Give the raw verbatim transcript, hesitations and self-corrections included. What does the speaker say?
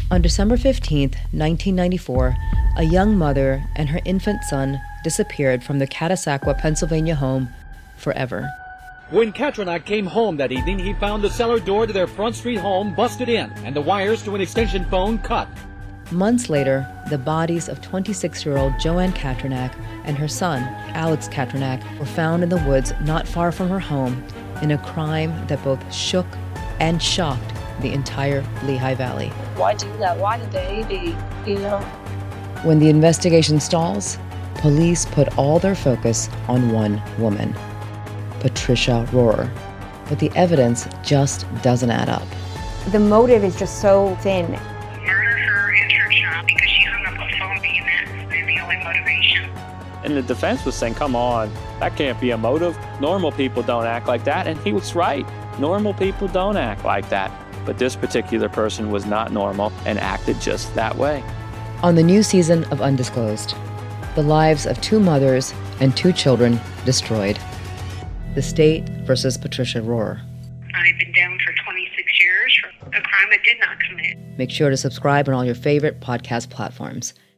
On December fifteenth, nineteen ninety-four, a young mother and her infant son disappeared from their Catasauqua, Pennsylvania home forever. When Katranak came home that evening, he found the cellar door to their Front Street home busted in and the wires to an extension phone cut. Months later, the bodies of twenty-six-year-old Joanne Katranak and her son, Alex Katranak, were found in the woods not far from her home in a crime that both shook and shocked the entire Lehigh Valley. Why do that? Why did they, you know? When the investigation stalls, police put all their focus on one woman, Patricia Rohrer. But the evidence just doesn't add up. The motive is just so thin. Murder her and her child because she hung up a phone being that's the only motivation. And the defense was saying, come on, that can't be a motive. Normal people don't act like that. And he was right. Normal people don't act like that. But this particular person was not normal and acted just that way. On the new season of Undisclosed, the lives of two mothers and two children destroyed. The state versus Patricia Rohrer. I've been down for twenty-six years for a crime I did not commit. Make sure to subscribe on all your favorite podcast platforms.